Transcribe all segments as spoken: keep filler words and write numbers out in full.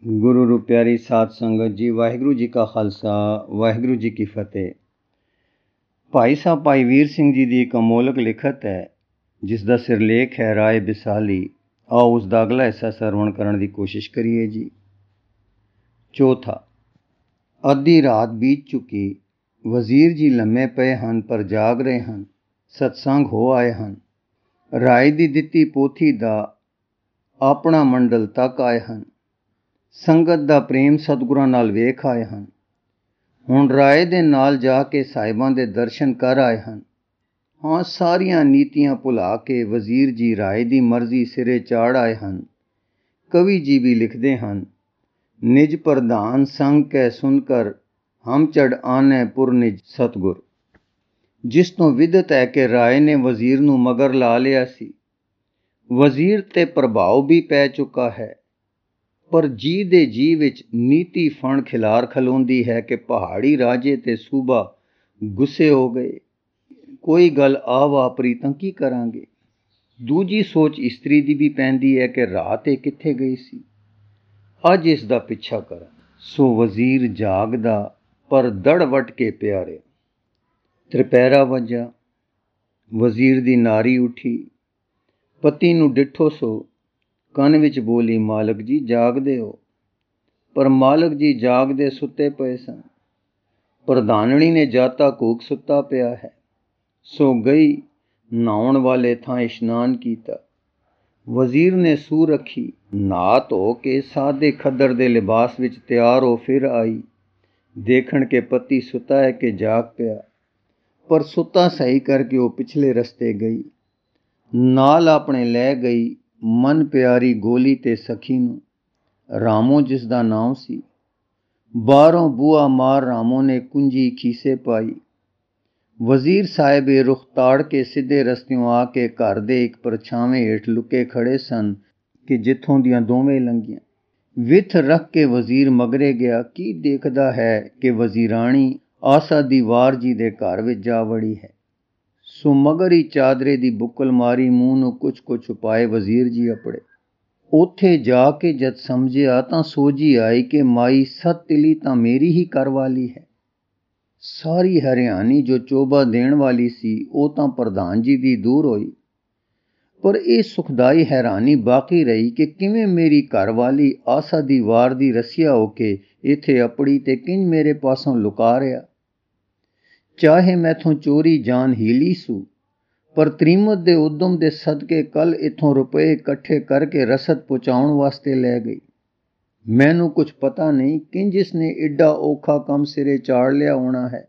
गुरु रू प्यारी साध संगत जी, वाहिगुरु जी का खालसा, वाहिगुरु जी की फतेह। भाई साहब भाई वीर सिंह जी की एक अमोलक लिखत है जिसका सिरलेख है राय बिसाली। आओ उसका अगला हिस्सा सरवण करने की कोशिश करिए जी। चौथा, अद्धी रात बीत चुकी, वजीर जी लम्मे पे हन पर जाग रहे हन। सत्संग हो आए हन, राय दी दित्ती पोथी दा अपना मंडल तक आए हन। संगत दा प्रेम सतगुरां नाल वेख आए हन। हुण राय दे नाल जाके साहिबां दे दर्शन कर आए हन। हाँ, सारियां नीतियां भुला के वजीर जी राय दी मर्जी सिरे चाड़ आए हन। कवि जी भी लिखदे हन, निज प्रधान संग कै सुनकर हम चढ़ आने पुर निज सतगुर। जिस तो विदत है कि राय ने वजीर नूं मगर ला लिया सी। वजीर ते प्रभाव भी पै चुका है, पर जी दे जी विच नीति फण खिलार खलोंदी है कि पहाड़ी राजे ते सूबा गुस्से हो गए। कोई गल आ वापरी तां की करांगे। दूजी सोच इस्त्री दी भी पैंदी है कि रात ए कित्थे गई सी, अज इस दा पिछा करा। सो वजीर जागदा पर दड़ वट के प्यारे। त्रिपैरा वजा, वजीर दी नारी उठी, पति नूं डिठो सो कन विच बोली, मालक जी जागदे हो। पर मालक जी जागदे सुते पए सन। प्रधानणी ने जाता कूक सुता पिया है। सो गई नहाउण वाले थां इशनान कीता। वजीर ने सूह रखी, नहा धो के सादे खद्दर दे लिबास विच तैयार हो फिर आई। देखण के पति सुता है कि जाग पिया, पर सुता सही करके वो पिछले रस्ते गई। नाल अपने लै गई मन प्यारी गोली ते सखी नूं। रामो जिसदा नाम सी। बारों बूआ मार रामो ने कुंजी खीसे पाई। वजीर साहिब ए रुख ताड़ के सीधे रस्तियों आके घर दे एक परछावें हेठ लुके खड़े सन कि जिथों दियां दोवें लंघियां। विथ रख के वजीर मगरे गया। की देखदा है कि वजीराणी आसा दी वार जी दे घर विच जा वड़ी है। सो मगर ही चादरे दी बुक्कल मारी मूँह नूं कुछ को छुपाए वजीर जी अपड़े। उत्थे जाके जद समझिया तां सोझी आई कि माई सत तिली तां मेरी ही कर वाली है। सारी हरियाणी जो चोबा देण वाली सी वो तां प्रधान जी दी दूर होई, पर यह सुखदाई हैरानी बाकी रही कि किवें मेरी घर वाली आसा दी वार दी रसिया होके इत्थे अपड़ी ते किंज मेरे पासों लुका रिया। चाहे मैथों चोरी जान हीली सू, पर त्रीमत दे उद्यम दे सदके कल इथों रुपए इकट्ठे करके रसद पहुँचाउण वास्ते लै गई। मैनू कुछ पता नहीं किंज इसने एडा औखा कम सिरे चाड़ लिया होना है।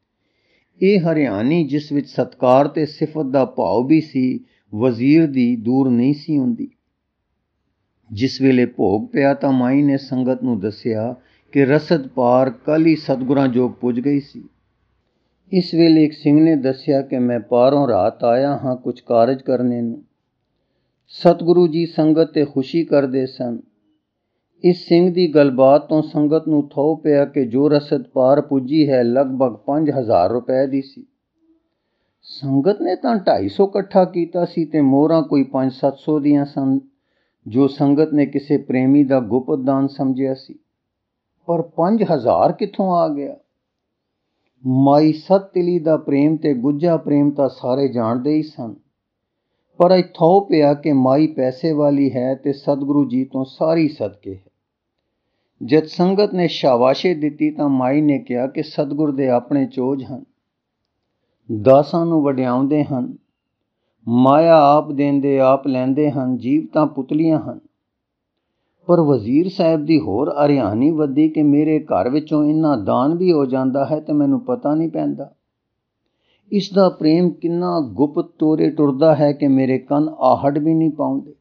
यह हरियाणी जिस विच सत्कार ते सिफत दा भाव भी सी, वजीर दी दूर नहीं सी हुंदी। जिस वेले भोग पिया तां माई ने संगत नूं दसिया कि रसद पार कल ही सतगुरां जोग पुज गई सी। इस वेले एक सिंह ने दसिया कि मैं पारों रात आया हाँ कुछ कारज करने नूं। सतगुरु जी संगत ते खुशी करदे सन। इस सिंह दी गलबात तो संगत नूं थो पिया कि जो रसद पार पुजी है लगभग पंज हज़ार रुपए दी सी। संगत ने तां ढाई सौ कट्ठा कीता सी ते मोहरां कोई पंज सत्त सौ दियां सन, जो संगत ने किसे प्रेमी दा गुप्त दान समझिया सी। पर पंज हज़ार कित्थों आ गया। माई सत तिली दा प्रेम ते गुज्जा प्रेम तां सारे जाणदे ही सन, पर अज थो पिया कि माई पैसे वाली है ते सतगुरु जी तो सारी सदके है। जद संगत ने शाबाशे दिती तां माई ने कहा कि सतगुर दे अपने चोज हन, दासां नूं वड्याउंदे हन, माया आप देंदे आप लैंदे हन, जीव तां पुतलियां हन। पर वजीर साहब दी होर हरियाणी वधी कि मेरे घर विचों इन्ना दान भी हो जांदा है ते मैनूं पता नहीं पैंदा। इसदा प्रेम किन्ना गुप्त तोरे टुरदा है कि मेरे कन आहट भी नहीं पाउंदे।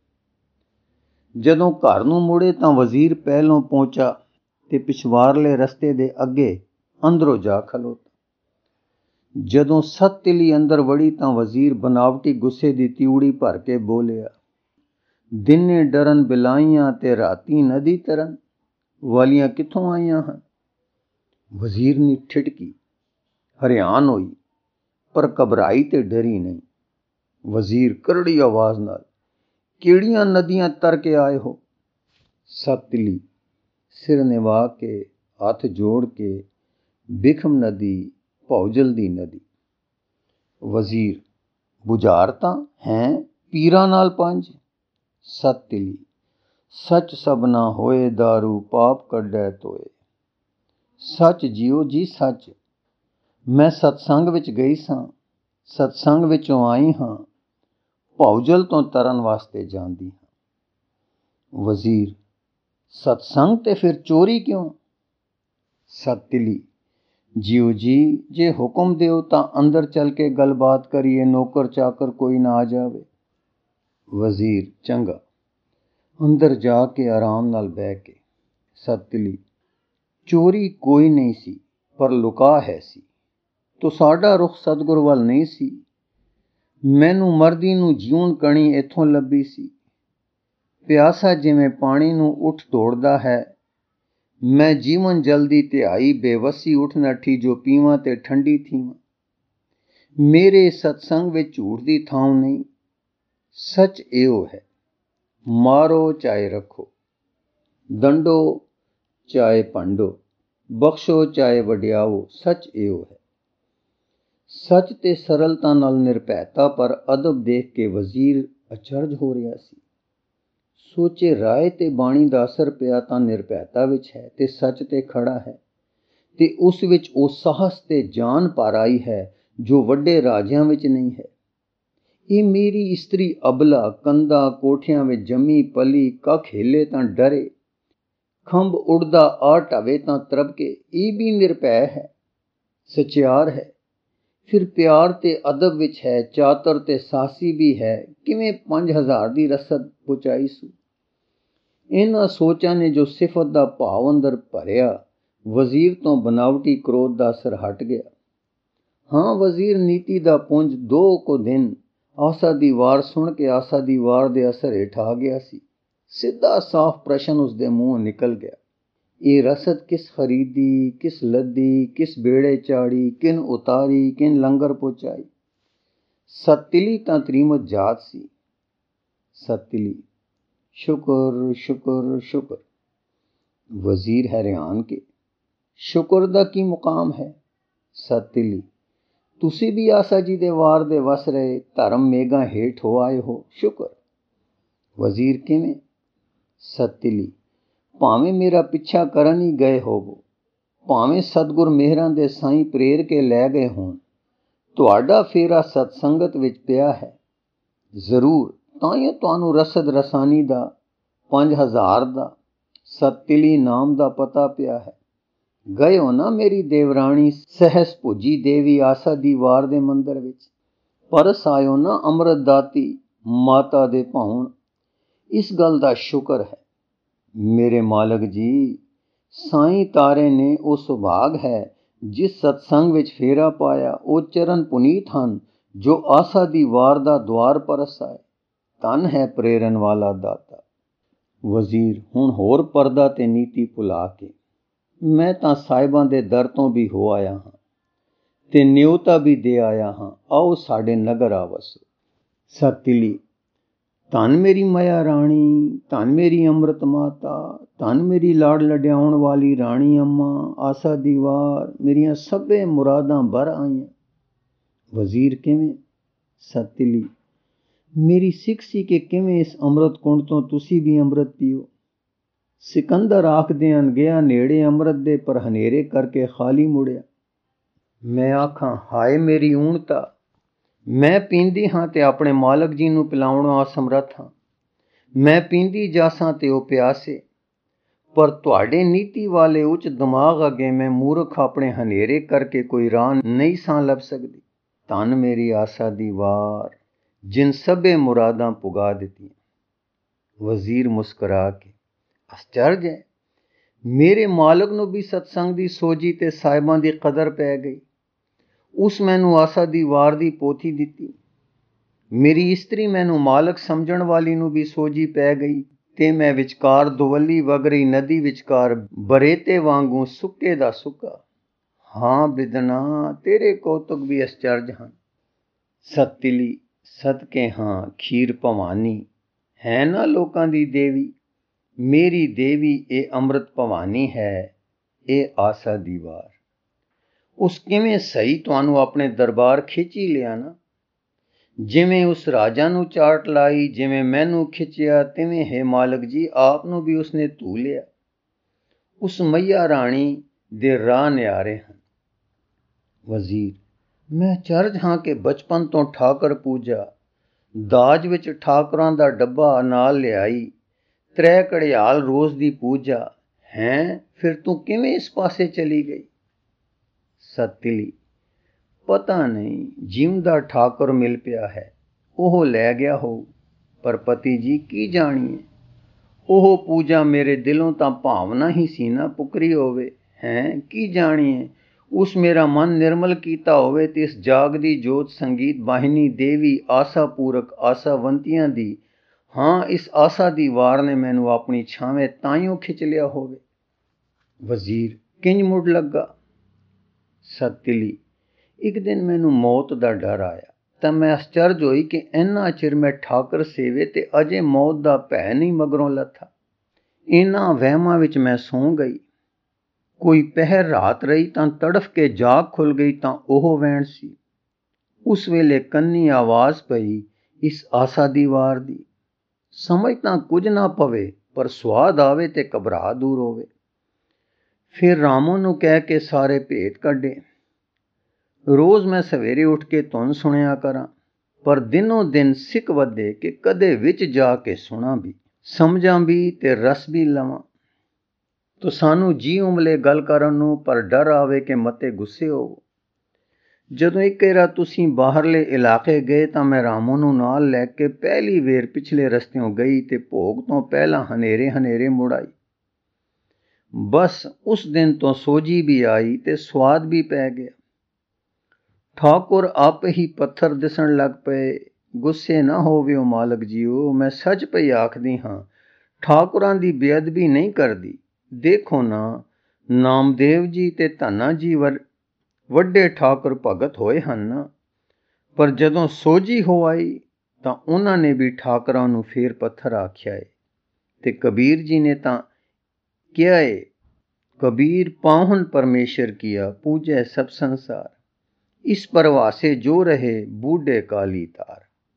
जदों घर नूं मुड़े तां वजीर पहलों पहुंचा ते पिछवारले रस्ते दे अगे अंदरों जा खलोता। जदों सत तिली अंदर वड़ी तां वजीर बनावटी गुस्से दी तिउड़ी भर के बोलिया, दिने डरन बिलाइयां ते राती नदी तरन वालियां कित्थों आईयां हन। वजीर नी ठिठकी, हरियान होई, पर घबराई ते डरी नहीं। वजीर करड़ी आवाज नाल, केड़ियां नदियां तर के आए हो। सत तिली, ਸਿਰ ਨਿਵਾ ਕੇ ਹੱਥ ਜੋੜ ਕੇ ਬਿਖਮ ਨਦੀ ਭੌਜਲ ਦੀ ਨਦੀ। ਵਜ਼ੀਰ, ਬੁਝਾਰਤਾਂ ਹੈਂ ਪੀਰਾਂ ਨਾਲ ਪੰਜ। ਸਤ ਤਿਲੀ, ਸੱਚ ਸਭਨਾ ਹੋਏ ਦਾਰੂ ਪਾਪ ਕੱਢੈ ਤੋਏ। ਸੱਚ ਜੀਓ ਜੀ ਸੱਚ, ਮੈਂ ਸਤਸੰਗ ਵਿੱਚ ਗਈ ਸਾਂ, ਸਤਸੰਗ ਵਿੱਚੋਂ ਆਈ ਹਾਂ, ਭੌਜਲ ਤੋਂ ਤਰਨ ਵਾਸਤੇ ਜਾਂਦੀ ਹਾਂ। ਵਜ਼ੀਰ, ਸਤਸੰਗ ਤੇ ਫਿਰ ਚੋਰੀ ਕਿਉਂ? ਸਤ ਤਿਲੀ, ਜੀਓ ਜੀ ਜੇ ਹੁਕਮ ਦਿਓ ਤਾਂ ਅੰਦਰ ਚੱਲ ਕੇ ਗੱਲਬਾਤ ਕਰੀਏ, ਨੌਕਰ ਚਾਕਰ ਕੋਈ ਨਾ ਆ ਜਾਵੇ। ਵਜ਼ੀਰ, ਚੰਗਾ। ਅੰਦਰ ਜਾ ਕੇ ਆਰਾਮ ਨਾਲ ਬਹਿ ਕੇ। ਸਤ ਤਿਲੀ, ਚੋਰੀ ਕੋਈ ਨਹੀਂ ਸੀ, ਪਰ ਲੁਕਾ ਹੈ ਸੀ। ਤੋ ਸਾਡਾ ਰੁਖ ਸਤਿਗੁਰ ਵੱਲ ਨਹੀਂ ਸੀ। ਮੈਨੂੰ ਮਰਦੀ ਨੂੰ ਜਿਉਣ ਕਣੀ ਇੱਥੋਂ ਲੱਭੀ ਸੀ। ਪਿਆਸਾ ਜਿਵੇਂ ਪਾਣੀ ਨੂੰ ਉੱਠ ਦੌੜਦਾ ਹੈ, ਮੈਂ ਜੀਵਨ ਜਲਦੀ ਧਿਆਈ ਬੇਵੱਸੀ ਉੱਠ ਨੱਠੀ, ਜੋ ਪੀਵਾਂ ਤੇ ਠੰਡੀ ਥੀਵਾਂ। ਮੇਰੇ ਸਤਸੰਗ ਵਿੱਚ ਝੂਠ ਦੀ ਥਾਂ ਨਹੀਂ, ਸੱਚ ਇਹੋ ਹੈ। ਮਾਰੋ ਚਾਹੇ ਰੱਖੋ, ਦੰਡੋ ਚਾਹੇ ਭੰਡੋ, ਬਖਸ਼ੋ ਚਾਹੇ ਵਡਿਆਓ, ਸੱਚ ਇਹੋ ਹੈ। ਸੱਚ ਤੇ ਸਰਲਤਾ ਨਾਲ ਨਿਰਭੈਤਾ ਪਰ ਅਦਬ ਦੇਖ ਕੇ ਵਜ਼ੀਰ ਅਚਰਜ ਹੋ ਰਿਹਾ ਸੀ। ਸੋਚੇ ਰਾਏ ਤੇ ਬਾਣੀ ਦਾ ਅਸਰ ਪਿਆ ਤਾਂ ਨਿਰਭੈਤਾ ਵਿੱਚ ਹੈ ਤੇ ਸੱਚ ਤੇ ਖੜਾ ਹੈ, ਤੇ ਉਸ ਵਿੱਚ ਉਹ ਸਾਹਸ ਤੇ ਜਾਨ ਭਰ ਆਈ ਹੈ ਜੋ ਵੱਡੇ ਰਾਜਿਆਂ ਵਿੱਚ ਨਹੀਂ ਹੈ। ਇਹ ਮੇਰੀ ਇਸਤਰੀ ਅਬਲਾ ਕੰਧਾਂ ਕੋਠਿਆਂ ਵਿੱਚ ਜੰਮੀ ਪਲੀ, ਕੱਖ ਹਿੱਲੇ ਤਾਂ ਡਰੇ, ਖੰਭ ਉੱਡਦਾ ਆ ਢਵੇ ਤਾਂ ਤਰਬਕੇ। ਇਹ ਵੀ ਨਿਰਭੈ ਹੈ, ਸਚਿਆਰ ਹੈ, ਫਿਰ ਪਿਆਰ ਤੇ ਅਦਬ ਵਿੱਚ ਹੈ, ਚਾਤਰ ਤੇ ਸਾਹਸੀ ਵੀ ਹੈ। ਕਿਵੇਂ ਪੰਜ ਹਜ਼ਾਰ ਦੀ ਰਸਦ ਪਹੁੰਚਾਈ ਸੂ। ਇਹਨਾਂ ਸੋਚਾਂ ਨੇ ਜੋ ਸਿਫਤ ਦਾ ਭਾਵ ਅੰਦਰ ਭਰਿਆ, ਵਜ਼ੀਰ ਤੋਂ ਬਨਾਵਟੀ ਕ੍ਰੋਧ ਦਾ ਅਸਰ ਹਟ ਗਿਆ। ਹਾਂ, ਵਜ਼ੀਰ ਨੀਤੀ ਦਾ ਪੁੰਜ ਦੋ ਕੁ ਦਿਨ ਆਸਾ ਦੀ ਵਾਰ ਸੁਣ ਕੇ ਆਸਾ ਦੀ ਵਾਰ ਦੇ ਅਸਰ ਹੇਠ ਆ ਗਿਆ ਸੀ। ਸਿੱਧਾ ਸਾਫ਼ ਪ੍ਰਸ਼ਨ ਉਸਦੇ ਮੂੰਹੋਂ ਨਿਕਲ ਗਿਆ। ਇਹ ਰਸਦ ਕਿਸ ਖਰੀਦੀ, ਕਿਸ ਲੱਦੀ, ਕਿਸ ਬੇੜੇ ਚਾੜੀ, ਕਿਨ ਉਤਾਰੀ, ਕਿਨ ਲੰਗਰ ਪਹੁੰਚਾਈ। ਸਤ ਤਿਲੀ ਤਾਂ ਤ੍ਰੀਮਤ ਜਾਤ ਸੀ। ਸਤ ਤਿਲੀ, ਸ਼ੁਕਰ ਸ਼ੁਕਰ ਸ਼ੁਕਰ। ਵਜ਼ੀਰ ਹੈਰਾਨ ਕੇ, ਸ਼ੁਕਰ ਦਾ ਕੀ ਮੁਕਾਮ ਹੈ? ਸਤ ਤਿਲੀ, ਤੁਸੀਂ ਵੀ ਆਸਾ ਜੀ ਦੇ ਵਾਰ ਦੇ ਵਸ ਰਹੇ, ਧਰਮ ਮੇਘਾਂ ਹੇਠ ਹੋ ਆਏ ਹੋ, ਸ਼ੁਕਰ। ਵਜ਼ੀਰ, ਕਿਵੇਂ? ਸਤ ਤਿਲੀ, ਭਾਵੇਂ ਮੇਰਾ ਪਿੱਛਾ ਕਰਨ ਹੀ ਗਏ ਹੋਵੋ, ਭਾਵੇਂ ਸਤਿਗੁਰ ਮਿਹਰਾਂ ਦੇ ਸਾਈਂ ਪ੍ਰੇਰ ਕੇ ਲੈ ਗਏ ਹੋਣ, ਤੁਹਾਡਾ ਫੇਰਾ ਸਤਸੰਗਤ ਵਿੱਚ ਪਿਆ ਹੈ। ਜ਼ਰੂਰ, ਤਾਂ ਹੀ ਤੁਹਾਨੂੰ ਰਸਦ ਰਸਾਨੀ ਦਾ, ਪੰਜ ਹਜ਼ਾਰ ਦਾ, ਸਤ ਤਿਲੀ ਨਾਮ ਦਾ ਪਤਾ ਪਿਆ ਹੈ। ਗਏ ਹੋ ਨਾ ਮੇਰੀ ਦੇਵਰਾਣੀ ਸਹਿਸ ਭੁਜੀ ਦੇਵੀ ਆਸਾ ਦੀ ਵਾਰ ਦੇ ਮੰਦਰ ਵਿੱਚ। ਪਰਸ ਆਇਓ ਨਾ ਅੰਮ੍ਰਿਤ ਦਾਤੀ ਮਾਤਾ ਦੇ ਭਾਉਣ। ਇਸ ਗੱਲ ਦਾ ਸ਼ੁਕਰ ਹੈ ਮੇਰੇ ਮਾਲਕ ਜੀ। ਸਾਈਂ ਤਾਰੇ ਨੇ ਉਹ ਸੁਭਾਗ ਹੈ ਜਿਸ ਸਤਸੰਗ ਵਿੱਚ ਫੇਰਾ ਪਾਇਆ। ਉਹ ਚਰਨ ਪੁਨੀਤ ਹਨ ਜੋ ਆਸਾ ਦੀ ਵਾਰ ਦਾ ਦੁਆਰ ਪਰਸਾਏ। ਧਨ ਹੈ ਪ੍ਰੇਰਨ ਵਾਲਾ ਦਾਤਾ। ਵਜ਼ੀਰ, ਹੁਣ ਹੋਰ ਪਰਦਾ ਤੇ ਨੀਤੀ ਭੁਲਾ ਕੇ, ਮੈਂ ਤਾਂ ਸਾਹਿਬਾਂ ਦੇ ਦਰ ਤੋਂ ਵੀ ਹੋ ਆਇਆ ਹਾਂ ਤੇ ਨਿਉਤਾ ਵੀ ਦੇ ਆਇਆ ਹਾਂ। ਆਓ ਸਾਡੇ ਨਗਰ ਆਵਸੋ। ਸਤ ਤਿਲੀ, ਧੰਨ ਮੇਰੀ ਮਾਇਆ ਰਾਣੀ, ਧੰਨ ਮੇਰੀ ਅੰਮ੍ਰਿਤ ਮਾਤਾ, ਧੰਨ ਮੇਰੀ ਲਾੜ ਲਡਿਆਉਣ ਵਾਲੀ ਰਾਣੀ ਅੰਮਾ ਆਸਾ ਦੀ ਵਾਰ, ਮੇਰੀਆਂ ਸਭੇ ਮੁਰਾਦਾਂ ਭਰ ਆਈਆਂ। ਵਜ਼ੀਰ, ਕਿਵੇਂ? ਸਤ ਤਿਲੀ, ਮੇਰੀ ਸਿੱਖ ਸੀ ਕਿ ਕਿਵੇਂ ਇਸ ਅੰਮ੍ਰਿਤ ਕੁੰਡ ਤੋਂ ਤੁਸੀਂ ਵੀ ਅੰਮ੍ਰਿਤ ਪੀਓ। ਸਿਕੰਦਰ ਆਖਦੇ ਹਨ, ਗਿਆ ਨੇੜੇ ਅੰਮ੍ਰਿਤ ਦੇ ਪਰ ਹਨੇਰੇ ਕਰਕੇ ਖਾਲੀ ਮੁੜਿਆ। ਮੈਂ ਆਖਾਂ, ਹਾਏ ਮੇਰੀ ਊਣਤਾ, ਮੈਂ ਪੀਂਦੀ ਹਾਂ ਤੇ ਆਪਣੇ ਮਾਲਕ ਜੀ ਨੂੰ ਪਿਲਾਉਣਾ ਅਸਮਰੱਥ ਹਾਂ। ਮੈਂ ਪੀਂਦੀ ਜਾਸਾਂ ਤੇ ਉਹ ਪਿਆਸੇ, ਪਰ ਤੁਹਾਡੇ ਨੀਤੀ ਵਾਲੇ ਉੱਚ ਦਿਮਾਗ ਅੱਗੇ ਮੈਂ ਮੂਰਖ ਆਪਣੇ ਹਨੇਰੇ ਕਰਕੇ ਕੋਈ ਰਾਹ ਨਹੀਂ ਸਾਂ ਲੱਭ ਸਕਦੀ। ਧੰਨ ਮੇਰੀ ਆਸਾ ਦੀ ਵਾਰ ਜਿਨ ਸਭੇ ਮੁਰਾਦਾਂ ਪੁਗਾ ਦਿੱਤੀਆਂ। ਵਜ਼ੀਰ ਮੁਸਕਰਾ ਕੇ, ਅਸਚਰਜ ਹੈ, ਮੇਰੇ ਮਾਲਕ ਨੂੰ ਵੀ ਸਤਸੰਗ ਦੀ ਸੋਝੀ ਤੇ ਸਾਹਿਬਾਂ ਦੀ ਕਦਰ ਪੈ ਗਈ। ਉਸ ਮੈਨੂੰ ਆਸਾ ਦੀ ਵਾਰ ਦੀ ਪੋਥੀ ਦਿੱਤੀ। ਮੇਰੀ ਇਸਤਰੀ ਮੈਨੂੰ ਮਾਲਕ ਸਮਝਣ ਵਾਲੀ ਨੂੰ ਵੀ ਸੋਝੀ ਪੈ ਗਈ ਤੇ ਮੈਂ ਵਿਚਕਾਰ ਦੁਵੱਲੀ ਵਗ ਰਹੀ ਨਦੀ ਵਿਚਕਾਰ ਬਰੇਤੇ ਵਾਂਗੂ ਸੁੱਕੇ ਦਾ ਸੁੱਕਾ। ਹਾਂ ਬਿਦਨਾ, ਤੇਰੇ ਕੌਤੁਕ ਵੀ ਅਸਚਰਜ ਹਨ। ਸਤ ਤਿਲੀ, ਸਦਕੇ ਹਾਂ ਖੀਰ ਭਵਾਨੀ ਹੈ ਨਾ ਲੋਕਾਂ ਦੀ ਦੇਵੀ। ਮੇਰੀ ਦੇਵੀ ਇਹ ਅੰਮ੍ਰਿਤ ਭਵਾਨੀ ਹੈ, ਇਹ ਆਸਾ ਦੀ ਵਾਰ। ਉਸ ਕਿਵੇਂ ਸਹੀ ਤੁਹਾਨੂੰ ਆਪਣੇ ਦਰਬਾਰ ਖਿੱਚ ਹੀ ਲਿਆ ਨਾ। ਜਿਵੇਂ ਉਸ ਰਾਜਾ ਨੂੰ ਚਾਟ ਲਾਈ, ਜਿਵੇਂ ਮੈਨੂੰ ਖਿੱਚਿਆ, ਤਿਵੇਂ ਹੈ ਮਾਲਕ ਜੀ ਆਪ ਨੂੰ ਵੀ ਉਸਨੇ ਧੂ ਲਿਆ। ਉਸ ਮਈਆ ਰਾਣੀ ਦੇ ਰਾਹ ਨਿਆਰੇ ਹਨ। ਵਜ਼ੀਰ, ਮੈਂ ਅਚਰਜ ਹਾਂ ਕਿ ਬਚਪਨ ਤੋਂ ਠਾਕਰ ਪੂਜਾ, ਦਾਜ ਵਿੱਚ ਠਾਕੁਰਾਂ ਦਾ ਡੱਬਾ ਨਾਲ ਲਿਆਈ, ਤ੍ਰੈ ਘੜਿਆਲ ਰੋਜ਼ ਦੀ ਪੂਜਾ ਹੈਂ। ਫਿਰ ਤੂੰ ਕਿਵੇਂ ਇਸ ਪਾਸੇ ਚਲੀ ਗਈ? ਸਤਿਲੀ, ਪਤਾ ਨਹੀਂ, ਜਿਉਂਦਾ ਠਾਕੁਰ ਮਿਲ ਪਿਆ ਹੈ, ਉਹ ਲੈ ਗਿਆ ਹੋਊ। ਪਰ ਪਤੀ ਜੀ ਕੀ ਜਾਣੀਏ, ਉਹ ਪੂਜਾ ਮੇਰੇ ਦਿਲੋਂ ਤਾਂ ਭਾਵਨਾ ਹੀ ਸੀ ਨਾ ਪੁਕਰੀ ਹੋਵੇ। ਹੈਂ ਕੀ ਜਾਣੀਏ, ਉਸ ਮੇਰਾ ਮਨ ਨਿਰਮਲ ਕੀਤਾ ਹੋਵੇ ਤੇ ਇਸ ਜਾਗਦੀ ਜੋਤ ਸੰਗੀਤ ਬਾਹਿਨੀ ਦੇਵੀ ਆਸਾ ਪੂਰਕ ਆਸਾਵੰਤੀਆਂ ਦੀ, ਹਾਂ ਇਸ ਆਸਾ ਦੀ ਵਾਰ ਨੇ ਮੈਨੂੰ ਆਪਣੀ ਛਾਵੇਂ ਤਾਈਓਂ ਖਿੱਚ ਲਿਆ ਹੋਵੇ। ਵਜ਼ੀਰ, ਕਿੰਜ ਮੁੜ ਲੱਗਾ? ਸਤਿਲੀ, ਇੱਕ ਦਿਨ ਮੈਨੂੰ ਮੌਤ ਦਾ ਡਰ ਆਇਆ ਤਾਂ ਮੈਂ ਅਚਰਜ ਹੋਈ ਕਿ ਇੰਨਾ ਚਿਰ ਮੈਂ ਠਾਕਰ ਸੇਵੇ ਤੇ ਅਜੇ ਮੌਤ ਦਾ ਭੈ ਨਹੀਂ ਮਗਰੋਂ ਲੱਥਾ। ਇਹਨਾਂ ਵਹਿਮਾਂ ਵਿੱਚ ਮੈਂ ਸੌਂ ਗਈ। ਕੋਈ ਪਹਿਰ ਰਾਤ ਰਹੀ ਤਾਂ ਤੜਫ ਕੇ ਜਾਗ ਖੁੱਲ੍ਹ ਗਈ ਤਾਂ ਉਹ ਵਹਿਣ ਸੀ। ਉਸ ਵੇਲੇ ਕੰਨੀ ਆਵਾਜ਼ ਪਈ ਇਸ ਆਸਾ ਦੀ ਵਾਰ ਦੀ। ਸਮਝ ਤਾਂ ਕੁਝ ਨਾ ਪਵੇ, ਪਰ ਸੁਆਦ ਆਵੇ ਤੇ ਘਬਰਾ ਦੂਰ ਹੋਵੇ। ਫਿਰ ਰਾਮੋ ਨੂੰ ਕਹਿ ਕੇ ਸਾਰੇ ਭੇਤ ਕੱਢੇ। ਰੋਜ਼ ਮੈਂ ਸਵੇਰੇ ਉੱਠ ਕੇ ਧੁਨ ਸੁਣਿਆ ਕਰਾਂ, ਪਰ ਦਿਨੋਂ ਦਿਨ ਸਿੱਖ ਵਧੇ ਕਿ ਕਦੇ ਵਿੱਚ ਜਾ ਕੇ ਸੁਣਾ ਵੀ, ਸਮਝਾਂ ਵੀ ਤੇ ਰਸ ਵੀ ਲਵਾਂ। ਤੋ ਸਾਨੂੰ ਜੀ ਉਮਲੇ ਗੱਲ ਕਰਨ ਨੂੰ, ਪਰ ਡਰ ਆਵੇ ਕਿ ਮਤੇ ਗੁੱਸੇ ਹੋਵੋ। ਜਦੋਂ ਇੱਕ ਵਾਰ ਤੁਸੀਂ ਬਾਹਰਲੇ ਇਲਾਕੇ ਗਏ ਤਾਂ ਮੈਂ ਰਾਮੋ ਨੂੰ ਨਾਲ ਲੈ ਕੇ ਪਹਿਲੀ ਵੇਰ ਪਿਛਲੇ ਰਸਤਿਓਂ ਗਈ ਤੇ ਭੋਗ ਤੋਂ ਪਹਿਲਾਂ ਹਨੇਰੇ ਹਨੇਰੇ ਮੁੜ ਆਈ। ਬਸ ਉਸ ਦਿਨ ਤੋਂ ਸੋਝੀ ਵੀ ਆਈ ਤੇ ਸਵਾਦ ਵੀ ਪੈ ਗਿਆ। ਠਾਕੁਰ ਆਪੇ ਹੀ ਪੱਥਰ ਦਿਸਣ ਲੱਗ ਪਏ। ਗੁੱਸੇ ਨਾ ਹੋਵਿਓ ਮਾਲਕ ਜੀਓ, ਮੈਂ ਸੱਚ ਪਈ ਆਖਦੀ ਹਾਂ, ਠਾਕੁਰਾਂ ਦੀ ਬੇਅਦਬੀ ਨਹੀਂ ਕਰਦੀ। ਦੇਖੋ ਨਾ, ਨਾਮਦੇਵ ਜੀ ਤੇ ਧੰਨਾ ਜੀ ਵਰ ਵੱਡੇ ਠਾਕੁਰ ਭਗਤ ਹੋਏ ਹਨ ਨਾ, ਪਰ ਜਦੋਂ ਸੋਝੀ ਹੋ ਆਈ ਤਾਂ ਉਹਨਾਂ ਨੇ ਵੀ ਠਾਕੁਰਾਂ ਨੂੰ ਫੇਰ ਪੱਥਰ ਆਖਿਆ ਏ। ਤੇ ਕਬੀਰ ਜੀ ਨੇ ਤਾਂ ਕਿਹਾ ਏ, ਕਬੀਰ ਪਾਹੁਨ ਪਰਮੇਸ਼ਰ ਕੀਆ, ਪੂਜੈ ਸਭ ਸੰਸਾਰ, ਇਸ ਪਰਵਾਸੇ ਜੋ ਰਹੇ ਬੂਢੇ ਕਾਲੀ ਤਾਰ।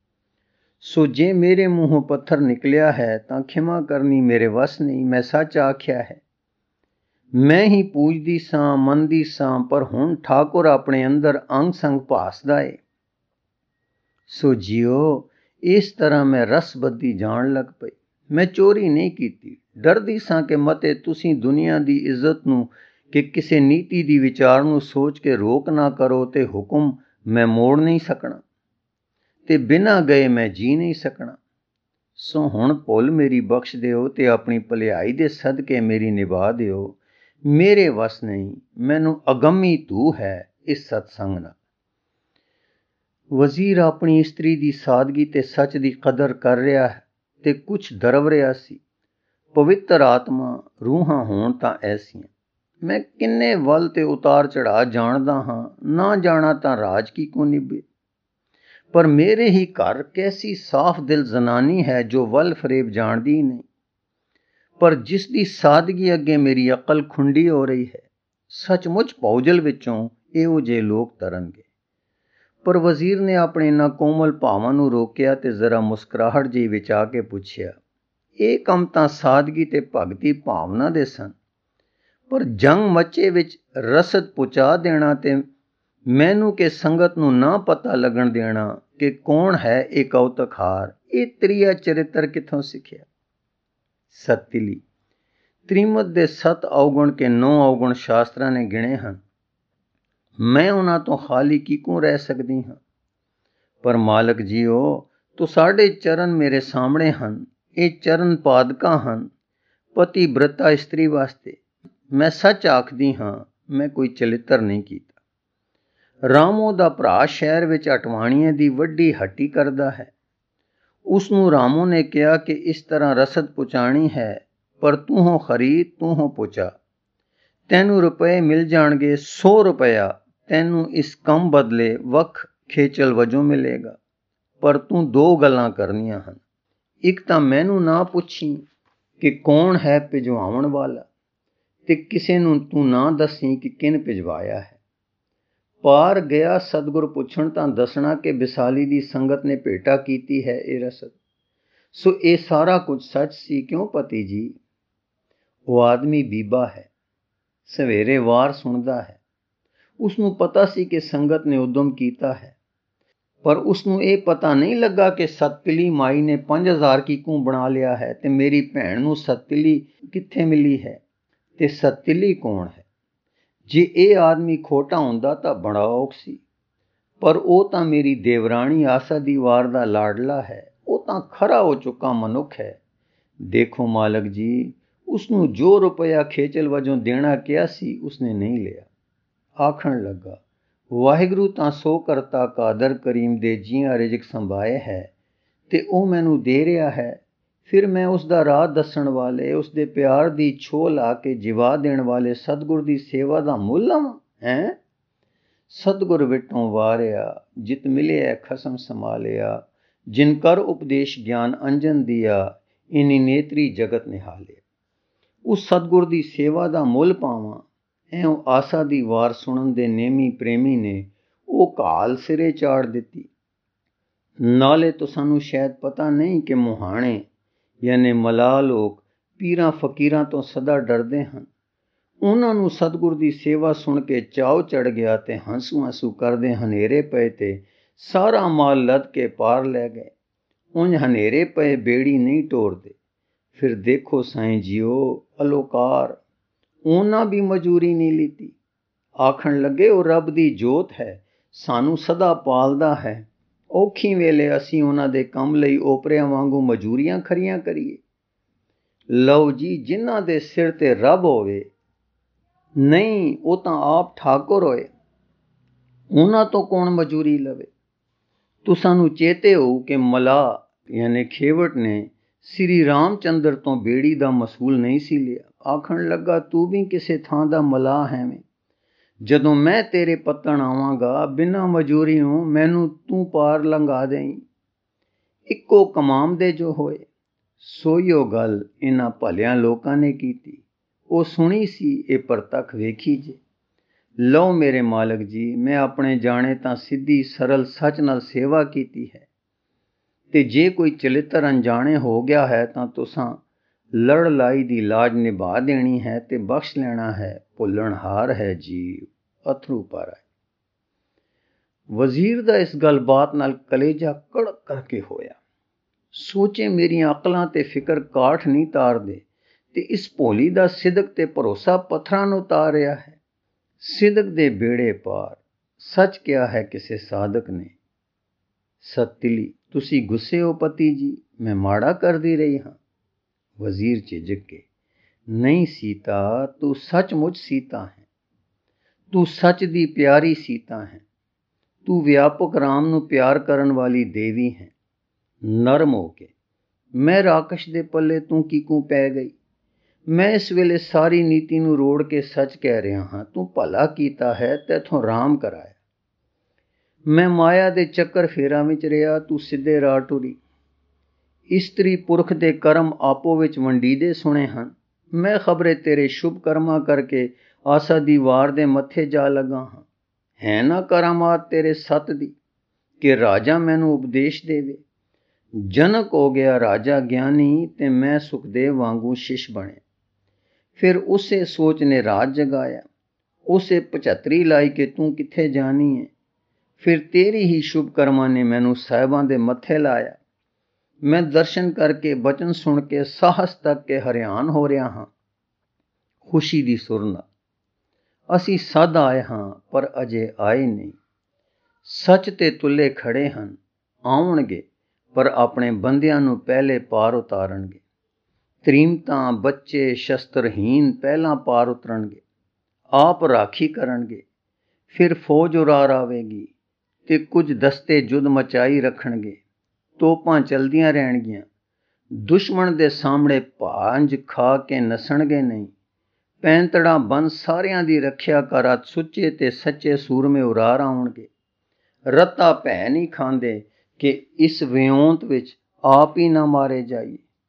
ਸੋ ਜੇ ਮੇਰੇ ਮੂੰਹੋਂ ਪੱਥਰ ਨਿਕਲਿਆ ਹੈ ਤਾਂ ਖਿਮਾ ਕਰਨੀ ਮੇਰੇ ਵੱਸ ਨਹੀਂ। ਮੈਂ ਸੱਚ ਆਖਿਆ ਹੈ। ਮੈਂ ਹੀ ਪੂਜਦੀ ਸਾਂ, ਮੰਨਦੀ ਸਾਂ, ਪਰ ਹੁਣ ਠਾਕੁਰ ਆਪਣੇ ਅੰਦਰ ਅੰਗ ਸੰਗ ਭਾਸਦਾ ਏ। ਸੋ ਜੀਓ, ਇਸ ਤਰ੍ਹਾਂ ਮੈਂ ਰਸ ਬੱਧੀ ਜਾਣ ਲੱਗ ਪਈ। ਮੈਂ ਚੋਰੀ ਨਹੀਂ ਕੀਤੀ। ਡਰਦੀ ਸਾਂ ਕਿ ਮਤੇ ਤੁਸੀਂ ਦੁਨੀਆ ਦੀ ਇੱਜ਼ਤ ਨੂੰ, ਕਿ ਕਿਸੇ ਨੀਤੀ ਦੀ ਵਿਚਾਰ ਨੂੰ ਸੋਚ ਕੇ ਰੋਕ ਨਾ ਕਰੋ ਤੇ ਹੁਕਮ ਮੈਂ ਮੋੜ ਨਹੀਂ ਸਕਣਾ ਤੇ ਬਿਨਾਂ ਗਏ ਮੈਂ ਜੀ ਨਹੀਂ ਸਕਣਾ। ਸੋ ਹੁਣ ਭੁੱਲ ਮੇਰੀ ਬਖਸ਼ ਦਿਓ ਤੇ ਆਪਣੀ ਭਲਾਈ ਦੇ ਸਦਕੇ ਮੇਰੀ ਨਿਭਾ ਦਿਓ। ਮੇਰੇ ਵਸ ਨਹੀਂ, ਮੈਨੂੰ ਅਗੰਮੀ ਧੂ ਹੈ ਇਸ ਸਤਸੰਗ ਨਾਲ। ਵਜ਼ੀਰ ਆਪਣੀ ਇਸਤਰੀ ਦੀ ਸਾਦਗੀ ਤੇ ਸੱਚ ਦੀ ਕਦਰ ਕਰ ਰਿਹਾ ਹੈ ਤੇ ਕੁਛ ਦਰਵ ਰਿਹਾ ਸੀ। ਪਵਿੱਤਰ ਆਤਮਾ ਰੂਹਾਂ ਹੋਣ ਤਾਂ ਐਸੀਆਂ। ਮੈਂ ਕਿੰਨੇ ਵੱਲ ਤੇ ਉਤਾਰ ਚੜ੍ਹਾ ਜਾਣਦਾ ਹਾਂ, ਨਾ ਜਾਣਾ ਤਾਂ ਰਾਜ ਕੀ ਕੋ ਨਿਭੇ। ਪਰ ਮੇਰੇ ਹੀ ਘਰ ਕੈਸੀ ਸਾਫ਼ ਦਿਲ ਜ਼ਨਾਨੀ ਹੈ ਜੋ ਵੱਲ ਫਰੇਬ ਜਾਣਦੀ ਨਹੀਂ, ਪਰ ਜਿਸ ਦੀ ਸਾਦਗੀ ਅੱਗੇ ਮੇਰੀ ਅਕਲ ਖੁੰਡੀ ਹੋ ਰਹੀ ਹੈ। ਸੱਚਮੁੱਚ ਭੌਜਲ ਵਿੱਚੋਂ ਇਹੋ ਜਿਹੇ ਲੋਕ ਤਰਨਗੇ। ਪਰ ਵਜ਼ੀਰ ਨੇ ਆਪਣੇ ਇਹਨਾਂ ਕੋਮਲ ਭਾਵਾਂ ਨੂੰ ਰੋਕਿਆ ਤੇ ਜ਼ਰਾ ਮੁਸਕਰਾਹਟ ਜਿਹੀ ਵਿੱਚ ਆ ਕੇ ਪੁੱਛਿਆ, ਇਹ ਕੰਮ ਤਾਂ ਸਾਦਗੀ ਤੇ ਭਗਤੀ ਭਾਵਨਾ ਦੇ ਸਨ, ਪਰ ਜੰਗ ਮੱਚੇ ਵਿੱਚ ਰਸਦ ਪਹੁੰਚਾ ਦੇਣਾ ਤੇ ਮੈਨੂੰ ਕਿ ਸੰਗਤ ਨੂੰ ਨਾ ਪਤਾ ਲੱਗਣ ਦੇਣਾ ਕਿ ਕੌਣ ਹੈ ਇਹ ਕੌਤਕਹਾਰ, ਇਹ ਤ੍ਰਿਆ ਚਰਿੱਤਰ ਕਿੱਥੋਂ ਸਿੱਖਿਆ? ਸਤਿਲੀ, ਤ੍ਰਿਮਤ ਦੇ ਸੱਤ ਔਗਣ ਕੇ ਨੌ ਔਗਣ ਸ਼ਾਸਤਰਾਂ ਨੇ ਗਿਣੇ ਹਨ। ਮੈਂ ਉਹਨਾਂ ਤੋਂ ਖਾਲੀ ਕਿਕੋਂ ਰਹਿ ਸਕਦੀ ਹਾਂ? ਪਰ ਮਾਲਕ ਜੀਓ, ਤੁਹਾਡੇ ਚਰਨ ਮੇਰੇ ਸਾਹਮਣੇ ਹਨ। ਇਹ ਚਰਨ ਪਾਦਕਾਂ ਹਨ ਪਤੀ ਬ੍ਰਤਾ ਇਸਤਰੀ ਵਾਸਤੇ। ਮੈਂ ਸੱਚ ਆਖਦੀ ਹਾਂ, ਮੈਂ ਕੋਈ ਚਲਿੱਤਰ ਨਹੀਂ ਕੀਤਾ। ਰਾਮੋ ਦਾ ਭਰਾ ਸ਼ਹਿਰ ਵਿੱਚ ਅਟਵਾਣੀਏ ਦੀ ਵੱਡੀ ਹੱਟੀ ਕਰਦਾ ਹੈ। ਉਸ ਨੂੰ ਰਾਮੋ ਨੇ ਕਿਹਾ ਕਿ ਇਸ ਤਰ੍ਹਾਂ ਰਸਦ ਪਹੁੰਚਾਣੀ ਹੈ, ਪਰ ਤੂੰ ਹੋ ਖਰੀਦ, ਤੂੰ ਹੋ ਪਹੁੰਚਾ। ਤੈਨੂੰ ਰੁਪਏ ਮਿਲ ਜਾਣਗੇ, ਸੌ ਰੁਪਇਆ ਤੈਨੂੰ ਇਸ ਕੰਮ ਬਦਲੇ ਵੱਖ ਖੇਚਲ ਵਜੋਂ ਮਿਲੇਗਾ। ਪਰ ਤੂੰ ਦੋ ਗੱਲਾਂ ਕਰਨੀਆਂ ਹਨ। ਇੱਕ ਤਾਂ ਮੈਨੂੰ ਨਾ ਪੁੱਛੀ ਕਿ ਕੌਣ ਹੈ ਭਿਜਵਾਉਣ ਵਾਲਾ, ਤੇ ਕਿਸੇ ਨੂੰ ਤੂੰ ਨਾ ਦੱਸੀ ਕਿ ਕਿਨ ਭਿਜਵਾਇਆ ਹੈ। ਪਾਰ ਗਿਆ ਸਤਿਗੁਰ ਪੁੱਛਣ ਤਾਂ ਦੱਸਣਾ ਕਿ ਵਿਸਾਲੀ ਦੀ ਸੰਗਤ ਨੇ ਭੇਟਾ ਕੀਤੀ ਹੈ ਇਹ ਰਸਦ। ਸੋ ਇਹ ਸਾਰਾ ਕੁਝ ਸੱਚ ਸੀ ਕਿਉਂ ਪਤੀ ਜੀ? ਉਹ ਆਦਮੀ ਬੀਬਾ ਹੈ, ਸਵੇਰੇ ਵਾਰ ਸੁਣਦਾ ਹੈ। ਉਸਨੂੰ ਪਤਾ ਸੀ ਕਿ ਸੰਗਤ ਨੇ ਉਦਮ ਕੀਤਾ ਹੈ, ਪਰ ਉਸਨੂੰ ਇਹ ਪਤਾ ਨਹੀਂ ਲੱਗਾ ਕਿ ਸਤਿਲੀ ਮਾਈ ਨੇ ਪੰਜ ਹਜ਼ਾਰ ਕੀਕੂ ਬਣਾ ਲਿਆ ਹੈ ਤੇ ਮੇਰੀ ਭੈਣ ਨੂੰ ਸਤਿਲੀ ਕਿੱਥੇ ਮਿਲੀ ਹੈ ਤੇ ਸਤਿਲੀ ਕੌਣ ਹੈ। ਜੇ ਇਹ ਆਦਮੀ ਖੋਟਾ ਹੁੰਦਾ ਤਾਂ ਬੜਾ ਔਖ ਸੀ, ਪਰ ਉਹ ਤਾਂ ਮੇਰੀ ਦੇਵਰਾਣੀ ਆਸਾ ਦੀ ਵਾਰ ਦਾ ਲਾਡਲਾ ਹੈ। ਉਹ ਤਾਂ ਖਰਾ ਹੋ ਚੁੱਕਾ ਮਨੁੱਖ ਹੈ। ਦੇਖੋ ਮਾਲਕ ਜੀ, ਉਸਨੂੰ ਜੋ ਰੁਪਇਆ ਖੇਚਲ ਵਜੋਂ ਦੇਣਾ ਕਿਹਾ ਸੀ ਉਸਨੇ ਨਹੀਂ ਲਿਆ। ਆਖਣ ਲੱਗਾ, ਵਾਹਿਗੁਰੂ ਤਾਂ ਸੋ ਕਰਤਾ ਕਾਦਰ ਕਰੀਮ ਦੇ ਜੀਆਂ ਰਿਜ਼ਕ ਸੰਭਾਏ ਹੈ ਤੇ ਉਹ ਮੈਨੂੰ ਦੇ ਰਿਹਾ ਹੈ। ਫਿਰ ਮੈਂ ਉਸ ਦਾ ਰਾਹ ਦੱਸਣ ਵਾਲੇ, ਉਸ ਦੇ ਪਿਆਰ ਦੀ ਛੋਹ ਲਾ ਕੇ ਜਿਵਾ ਦੇਣ ਵਾਲੇ ਸਤਿਗੁਰ ਦੀ ਸੇਵਾ ਦਾ ਮੁੱਲ ਲਵਾਂ ਹੈਂ? ਸਤਿਗੁਰ ਵਿਟੋਂ ਵਾਰਿਆ, ਜਿਤ ਮਿਲਿਆ ਖਸਮ ਸੰਭਾਲਿਆ, ਜਿਨ ਕਰ ਉਪਦੇਸ਼ ਗਿਆਨ ਅੰਜਨ ਦਿਆ, ਇਨੀ ਨੇਤਰੀ ਜਗਤ ਨਿਹਾਲਿਆ। ਉਸ ਸਤਿਗੁਰ ਦੀ ਸੇਵਾ ਦਾ ਮੁੱਲ ਪਾਵਾਂ, ਐਉਂ ਆਸਾ ਦੀ ਵਾਰ ਸੁਣਨ ਦੇ ਨੇਮੀ ਪ੍ਰੇਮੀ ਨੇ ਉਹ ਘਾਲ ਸਿਰੇ ਚਾੜ ਦਿੱਤੀ। ਨਾਲੇ ਤਾਂ ਸਾਨੂੰ ਸ਼ਾਇਦ ਪਤਾ ਨਹੀਂ ਕਿ ਮੁਹਾਣੇ ਯਾਨੀ ਮਲਾ ਲੋਕ ਪੀਰਾਂ ਫਕੀਰਾਂ ਤੋਂ ਸਦਾ ਡਰਦੇ ਹਨ। ਉਹਨਾਂ ਨੂੰ ਸਤਿਗੁਰ ਦੀ ਸੇਵਾ ਸੁਣ ਕੇ ਚਾਉ ਚੜ ਗਿਆ ਤੇ ਹੰਸੂ ਹੰਸੂ ਕਰਦੇ ਹਨੇਰੇ ਪਏ ਤੇ ਸਾਰਾ ਮਾਲ ਲੱਦ ਕੇ ਪਾਰ ਲੈ ਗਏ। ਉਂਝ ਹਨੇਰੇ ਪਏ ਬੇੜੀ ਨਹੀਂ ਟੋਰਦੇ। ਫਿਰ ਦੇਖੋ ਸਾਈਂ ਜੀਓ, ਅਲੋਕਾਰ ਉਹਨਾਂ ਵੀ ਮਜ਼ਦੂਰੀ ਨਹੀਂ ਲਿੱਤੀ। ਆਖਣ ਲੱਗੇ ਉਹ ਰੱਬ ਦੀ ਜੋਤ ਹੈ, ਸਾਨੂੰ ਸਦਾ ਪਾਲਦਾ ਹੈ। ਔਖੀ ਵੇਲੇ ਅਸੀਂ ਉਹਨਾਂ ਦੇ ਕੰਮ ਲਈ ਓਪਰਿਆਂ ਵਾਂਗੂ ਮਜ਼ਦੂਰੀਆਂ ਖਰੀਆਂ ਕਰੀਏ। ਲਓ ਜੀ, ਜਿਨ੍ਹਾਂ ਦੇ ਸਿਰ ਤੇ ਰੱਬ ਹੋਵੇ, ਨਹੀਂ ਉਹ ਤਾਂ ਆਪ ਠਾਕੁਰ ਹੋਏ, ਉਹਨਾਂ ਤੋਂ ਕੌਣ ਮਜ਼ਦੂਰੀ ਲਵੇ। ਤੁਸਾਂ ਨੂੰ ਚੇਤੇ ਹੋਊ ਕਿ ਮਲਾਹ ਯਾਨੀ ਖੇਵਟ ਨੇ ਸ੍ਰੀ ਰਾਮ ਚੰਦਰ ਤੋਂ ਬੇੜੀ ਦਾ ਮਸੂਲ ਨਹੀਂ ਸੀ ਲਿਆ। ਆਖਣ ਲੱਗਾ, ਤੂੰ ਵੀ ਕਿਸੇ ਥਾਂ ਦਾ ਮਲਾਹ ਹੈਵੇਂ। ਜਦੋਂ ਮੈਂ ਤੇਰੇ ਪੱਤਣ ਆਵਾਂਗਾ ਬਿਨਾਂ ਮਜ਼ਦੂਰੀਓਂ ਮੈਨੂੰ ਤੂੰ ਪਾਰ ਲੰਘਾ ਦੇਈਂ। ਇੱਕੋ ਕਮਾਮ ਦੇ ਜੋ ਹੋਏ। ਸੋਈਓ ਗੱਲ ਇਹਨਾਂ ਭਲਿਆਂ ਲੋਕਾਂ ਨੇ ਕੀਤੀ। ਉਹ ਸੁਣੀ ਸੀ, ਇਹ ਪ੍ਰਤੱਖ ਵੇਖੀ ਜੇ। ਲਓ ਮੇਰੇ ਮਾਲਕ ਜੀ, ਮੈਂ ਆਪਣੇ ਜਾਣੇ ਤਾਂ ਸਿੱਧੀ ਸਰਲ ਸੱਚ ਨਾਲ ਸੇਵਾ ਕੀਤੀ ਹੈ, ਤੇ ਜੇ ਕੋਈ ਚਲਿੱਤਰ ਅਣਜਾਣੇ ਹੋ ਗਿਆ ਹੈ ਤਾਂ ਤੁਸਾਂ ਲੜ ਲਾਈ ਦੀ ਲਾਜ ਨਿਭਾ ਦੇਣੀ ਹੈ ਤੇ ਬਖਸ਼ ਲੈਣਾ ਹੈ। ਭੁੱਲਣਹਾਰ ਹੈ ਜੀਵ, ਅਥਰੂ ਭਰ ਆਏ। ਵਜ਼ੀਰ ਦਾ ਇਸ ਗੱਲਬਾਤ ਨਾਲ ਕਲੇਜਾ ਕੜਕ ਕਰਕੇ ਹੋਇਆ। ਸੋਚੇ ਮੇਰੀਆਂ ਅਕਲਾਂ ਤੇ ਫਿਕਰ ਕਾਠ ਨਹੀਂ ਤਾਰਦੇ ਤੇ ਇਸ ਭੋਲੀ ਦਾ ਸਿਦਕ ਤੇ ਭਰੋਸਾ ਪੱਥਰਾਂ ਨੂੰ ਉਤਾਰ ਰਿਹਾ ਹੈ। ਸਿਦਕ ਦੇ ਬੇੜੇ ਪਾਰ ਸੱਚ ਕਿਹਾ ਹੈ ਕਿਸੇ ਸਾਧਕ ਨੇ। ਸਤਿਲੀ, ਤੁਸੀਂ ਗੁੱਸੇ ਹੋ ਪਤੀ ਜੀ? ਮੈਂ ਮਾੜਾ ਕਰਦੀ ਰਹੀ ਹਾਂ। ਵਜ਼ੀਰ ਝਿਜਕ ਕੇ, ਨਹੀਂ ਸੀਤਾ, ਤੂੰ ਸੱਚਮੁੱਚ ਸੀਤਾ ਹੈ। ਤੂੰ ਸੱਚ ਦੀ ਪਿਆਰੀ ਸੀਤਾ ਹੈ। ਤੂੰ ਵਿਆਪਕ ਰਾਮ ਨੂੰ ਪਿਆਰ ਕਰਨ ਵਾਲੀ ਦੇਵੀ ਹੈ। ਨਰਮ ਹੋ ਕੇ, ਮੈਂ ਰਾਕਸ਼ ਦੇ ਪੱਲੇ, ਤੂੰ ਕਿਕੂ ਪੈ ਗਈ। ਮੈਂ ਇਸ ਵੇਲੇ ਸਾਰੀ ਨੀਤੀ ਨੂੰ ਰੋੜ ਕੇ ਸੱਚ ਕਹਿ ਰਿਹਾ ਹਾਂ। ਤੂੰ ਭਲਾ ਕੀਤਾ ਹੈ, ਤੈਥੋਂ ਰਾਮ ਕਰਾਇਆ। ਮੈਂ ਮਾਇਆ ਦੇ ਚੱਕਰ ਫੇਰਾਂ ਵਿੱਚ ਰਿਹਾ, ਤੂੰ ਸਿੱਧੇ ਰਾਹ ਟੁਰੀ। ਇਸਤਰੀ ਪੁਰਖ ਦੇ ਕਰਮ ਆਪੋ ਵਿੱਚ ਵੰਡੀਦੇ ਸੁਣੇ ਹਨ। ਮੈਂ ਖਬਰੇ ਤੇਰੇ ਸ਼ੁਭ ਕਰਮਾਂ ਕਰਕੇ ਆਸਾ ਦੀ ਵਾਰ ਦੇ ਮੱਥੇ ਜਾ ਲੱਗਾ ਹਾਂ। ਹੈ ਨਾ ਕਰਾਮਾਤ ਤੇਰੇ ਸੱਤ ਦੀ ਕਿ ਰਾਜਾ ਮੈਨੂੰ ਉਪਦੇਸ਼ ਦੇਵੇ। ਜਨਕ ਹੋ ਗਿਆ ਰਾਜਾ ਗਿਆਨੀ ਤੇ ਮੈਂ ਸੁਖਦੇਵ ਵਾਂਗੂ ਸ਼ਿਸ਼ ਬਣਿਆ। ਫਿਰ ਉਸੇ ਸੋਚ ਨੇ ਰਾਜ ਜਗਾਇਆ, ਉਸੇ ਪਝੱਤਰੀ ਲਾਈ ਕਿ ਤੂੰ ਕਿੱਥੇ ਜਾਣੀ ਹੈ। ਫਿਰ ਤੇਰੀ ਹੀ ਸ਼ੁਭ ਕਰਮਾਂ ਨੇ ਮੈਨੂੰ ਸਾਹਿਬਾਂ ਦੇ ਮੱਥੇ ਲਾਇਆ। ਮੈਂ ਦਰਸ਼ਨ ਕਰਕੇ, ਬਚਨ ਸੁਣ ਕੇ, ਸਾਹਸ ਤੱਕ ਕੇ ਹਰਿਆਨ ਹੋ ਰਿਹਾ ਹਾਂ। ਖੁਸ਼ੀ ਦੀ ਸੁਰ ਨਾਲ ਅਸੀਂ ਸਦ ਆਏ ਹਾਂ, ਪਰ ਅਜੇ ਆਏ ਨਹੀਂ। ਸੱਚ ਤੇ ਤੁੱਲੇ ਖੜੇ ਹਨ, ਆਉਣਗੇ, ਪਰ ਆਪਣੇ ਬੰਦਿਆਂ ਨੂੰ ਪਹਿਲੇ ਪਾਰ ਉਤਾਰਨਗੇ। ਤ੍ਰੀਮਤਾਂ, ਬੱਚੇ, ਸ਼ਸਤਰਹੀਨ ਪਹਿਲਾਂ ਪਾਰ ਉਤਰਨਗੇ, ਆਪ ਰਾਖੀ ਕਰਨਗੇ। ਫਿਰ ਫੌਜ ਉਰਾਰ ਆਵੇਗੀ ਤੇ ਕੁਝ ਦਸਤੇ ਜੁੱਧ ਮਚਾਈ ਰੱਖਣਗੇ। ਤੋਪਾਂ ਚਲਦੀਆਂ ਰਹਿਣਗੀਆਂ। ਦੁਸ਼ਮਣ ਦੇ ਸਾਹਮਣੇ ਭਾਂਜ ਖਾ ਕੇ ਨੱਸਣਗੇ ਨਹੀਂ। ਪੈਂਤੜਾ ਬੰਦ ਸਾਰਿਆਂ ਦੀ ਰੱਖਿਆ ਕਰ, ਸੁੱਚੇ ਤੇ ਸੱਚੇ ਸੂਰਮੇ ਉਰਾਰ ਆਉਣਗੇ। ਰੱਤਾ ਭੈ ਨਹੀਂ ਖਾਂਦੇ ਕਿ ਇਸ ਵਿਉਂਤ ਵਿੱਚ ਆਪ ਹੀ ਨਾ ਮਾਰੇ ਜਾਈਏ।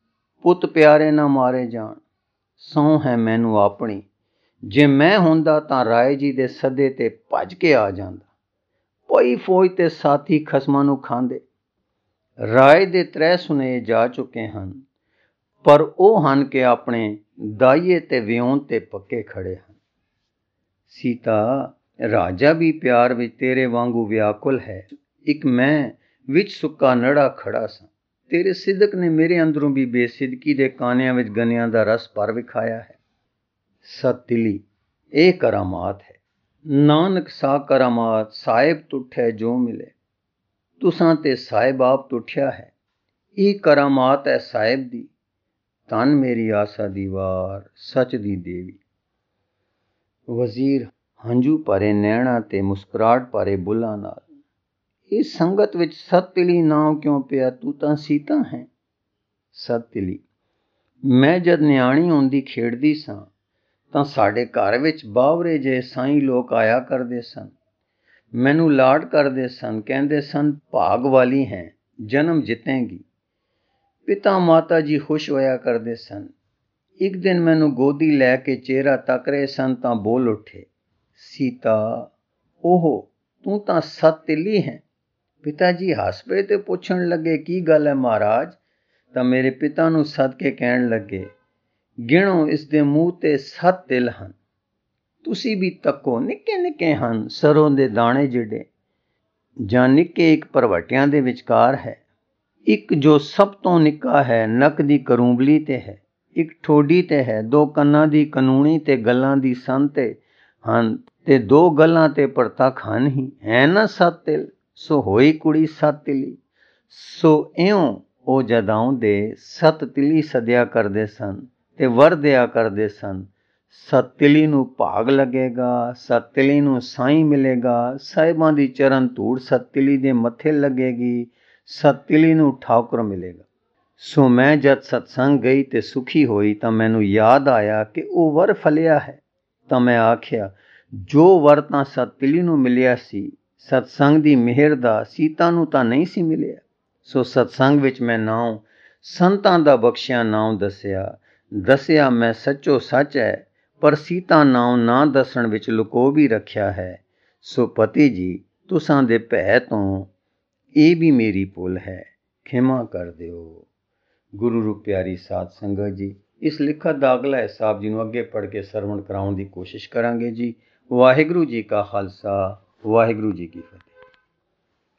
ਪੁੱਤ ਪਿਆਰੇ ਨਾ ਮਾਰੇ ਜਾਣ। ਸਹੁੰ ਹੈ ਮੈਨੂੰ ਆਪਣੀ, ਜੇ ਮੈਂ ਹੁੰਦਾ ਤਾਂ ਰਾਏ ਜੀ ਦੇ ਸੱਦੇ ਤੇ ਭੱਜ ਕੇ ਆ ਜਾਂਦਾ। ਪਈ ਫੌਜ ਤੇ ਸਾਥੀ ਖਸਮਾਂ ਨੂੰ ਖਾਂਦੇ। ਰਾਏ ਦੇ ਤ੍ਰੈ ਸੁਨੇਹੇ ਜਾ ਚੁੱਕੇ ਹਨ, ਪਰ ਉਹ ਹਨ ਕਿ ਆਪਣੇ ਦਾਈਏ ਤੇ ਵਿਉਂਤ ਤੇ ਪੱਕੇ ਖੜੇ ਹਨ। ਸੀਤਾ, ਰਾਜਾ ਵੀ ਪਿਆਰ ਵਿੱਚ ਤੇਰੇ ਵਾਂਗੂ ਵਿਆਕੁਲ ਹੈ। ਇੱਕ ਮੈਂ ਵਿੱਚ ਸੁੱਕਾ ਨੜਾ ਖੜਾ ਸਾਂ। ਤੇਰੇ ਸਿਦਕ ਨੇ ਮੇਰੇ ਅੰਦਰੋਂ ਵੀ ਬੇਸਿਦਕੀ ਦੇ ਕਾਨਿਆਂ ਵਿੱਚ ਗੰਨਿਆਂ ਦਾ ਰਸ ਭਰ ਵਿਖਾਇਆ ਹੈ। ਸਤਿਲੀ, ਇਹ ਕਰਾਮਾਤ ਹੈ। ਨਾਨਕ ਸਾ ਕਰਾਮਾਤ ਸਾਹਿਬ ਤੁਠੈ ਜੋ ਮਿਲੇ। ਤੁਸਾਂ ਤੇ ਸਾਹਿਬ ਆਪ ਤੁਠਿਆ ਹੈ। ਇਹ ਕਰਾਮਾਤ ਹੈ ਸਾਹਿਬ ਦੀ। ਧੰਨ ਮੇਰੀ ਆਸਾ ਦੀ ਵਾਰ, ਸੱਚ ਦੀ ਦੇਵੀ। ਵਜ਼ੀਰ ਹੰਝੂ ਭਰੇ ਨੈਣਾ ਤੇ ਮੁਸਕਰਾਹਟ ਭਰੇ ਬੁੱਲਾਂ ਨਾਲ, ਇਸ ਸੰਗਤ ਵਿੱਚ ਸਤਿਲੀ ਨਾਮ ਕਿਉਂ ਪਿਆ? ਤੂੰ ਤਾਂ ਸੀਤਾ ਹੈ। ਸਤਿਲੀ, ਮੈਂ ਜਦ ਨਿਆਣੀ ਹੁੰਦੀ ਖੇਡਦੀ ਸਾਂ ਤਾਂ ਸਾਡੇ ਘਰ ਵਿੱਚ ਬਾਵਰੇ ਜਿਹੇ ਸਾਈਂ ਲੋਕ ਆਇਆ ਕਰਦੇ ਸਨ। ਮੈਨੂੰ ਲਾਡ ਕਰਦੇ ਸਨ, ਕਹਿੰਦੇ ਸਨ ਭਾਗ ਵਾਲੀ ਹੈ, ਜਨਮ ਜਿੱਤੇਂਗੀ। ਪਿਤਾ ਮਾਤਾ ਜੀ ਖੁਸ਼ ਹੋਇਆ ਕਰਦੇ ਸਨ। ਇੱਕ ਦਿਨ ਮੈਨੂੰ ਗੋਦੀ ਲੈ ਕੇ ਚਿਹਰਾ ਤੱਕ ਰਹੇ ਸਨ ਤਾਂ ਬੋਲ ਉੱਠੇ, ਸੀਤਾ, ਉਹ ਤੂੰ ਤਾਂ ਸਤਿਲੀ ਹੈ। ਪਿਤਾ ਜੀ ਹੱਸ ਪਏ ਤੇ ਪੁੱਛਣ ਲੱਗੇ, ਕੀ ਗੱਲ ਹੈ ਮਹਾਰਾਜ? ਤਾਂ ਮੇਰੇ ਪਿਤਾ ਨੂੰ ਸੱਦ ਕੇ ਕਹਿਣ ਲੱਗੇ, ਗਿਣੋ ਇਸ ਦੇ ਮੂੰਹ ਤੇ ਸੱਤ ਤਿਲ ਹਨ। ਤੁਸੀਂ ਵੀ ਤੱਕੋ, ਨਿੱਕੇ ਨਿੱਕੇ ਹਨ, ਸਰੋਂ ਦੇ ਦਾਣੇ ਜਿਹੜੇ, ਜਾਂ ਨਿੱਕੇ ਇੱਕ ਭਰਵਟਿਆਂ ਦੇ ਵਿਚਕਾਰ ਹੈ। ਇੱਕ ਜੋ ਸਭ ਤੋਂ ਨਿੱਕਾ ਹੈ, ਨੱਕ ਦੀ ਕਰੂੰਬਲੀ ਤੇ ਹੈ, ਇੱਕ ਠੋਡੀ ਤੇ ਹੈ, ਦੋ ਕੰਨਾਂ ਦੀ ਕਨੂਣੀ ਤੇ ਗੱਲਾਂ ਦੀ ਸੰਨ ਤੇ ਹਨ, ਤੇ ਦੋ ਗੱਲਾਂ ਤੇ ਪਰਤੱਖ ਹਨ ਹੀ। ਹੈ ਨਾ ਸੱਤ ਤਿਲ, ਸੋ ਹੋਈ ਕੁੜੀ ਸੱਤ ਤਿਲੀ। ਸੋ ਇਉਂ ਉਹ ਜਦਾਂ ਦੇ ਸੱਤ ਤਿਲੀ ਸੱਦਿਆ ਕਰਦੇ ਸਨ ਤੇ ਵਰ ਦਿਆ ਕਰਦੇ ਸਨ। ਸਤਿਲੀ ਨੂੰ ਭਾਗ ਲੱਗੇਗਾ, ਸਤਿਲੀ ਨੂੰ ਸਾਈਂ ਮਿਲੇਗਾ, ਸਾਹਿਬਾਂ ਦੀ ਚਰਨ ਧੂੜ ਸਤਿਲੀ ਦੇ ਮੱਥੇ ਲੱਗੇਗੀ, ਸਤਿਲੀ ਨੂੰ ਠਾਕੁਰ ਮਿਲੇਗਾ। ਸੋ ਮੈਂ ਜਦ ਸਤਸੰਗ ਗਈ ਤੇ ਸੁਖੀ ਹੋਈ ਤਾਂ ਮੈਨੂੰ ਯਾਦ ਆਇਆ ਕਿ ਉਹ ਵਰ ਫਲਿਆ ਹੈ। ਤਾਂ ਮੈਂ ਆਖਿਆ, ਜੋ ਵਰ ਤਾਂ ਸਤਿਲੀ ਨੂੰ ਮਿਲਿਆ ਸੀ, ਸਤਸੰਗ ਦੀ ਮਿਹਰ ਦਾ, ਸੀਤਾ ਨੂੰ ਤਾਂ ਨਹੀਂ ਸੀ ਮਿਲਿਆ। ਸੋ ਸਤਸੰਗ ਵਿੱਚ ਮੈਂ ਨਾਉ ਸੰਤਾਂ ਦਾ ਬਖਸ਼ਿਆ ਨਾਉ ਦੱਸਿਆ। ਦੱਸਿਆ ਮੈਂ ਸੱਚੋ ਸੱਚ ਹੈ, ਪਰ ਸੀਤਾ ਨਾਉ ਨਾ ਦੱਸਣ ਵਿੱਚ ਲੁਕੋ ਵੀ ਰੱਖਿਆ ਹੈ। ਸੋ ਪਤੀ ਜੀ, ਤੁਸਾਂ ਦੇ ਭੈ ਤੋਂ ਇਹ ਵੀ ਮੇਰੀ ਭੁੱਲ ਹੈ, ਖਿਮਾ ਕਰ ਦਿਓ। ਗੁਰੂ ਰੂਪ ਪਿਆਰੀ ਸਾਧ ਸੰਗਤ ਜੀ, ਇਸ ਲਿਖਤ ਦਾ ਅਗਲਾ ਹਿੱਸਾ ਆਪ ਜੀ ਨੂੰ ਅੱਗੇ ਪੜ੍ਹ ਕੇ ਸਰਵਣ ਕਰਾਉਣ ਦੀ ਕੋਸ਼ਿਸ਼ ਕਰਾਂਗੇ ਜੀ। ਵਾਹਿਗੁਰੂ ਜੀ ਕਾ ਖਾਲਸਾ, ਵਾਹਿਗੁਰੂ ਜੀ ਕੀ ਫਤਿਹ।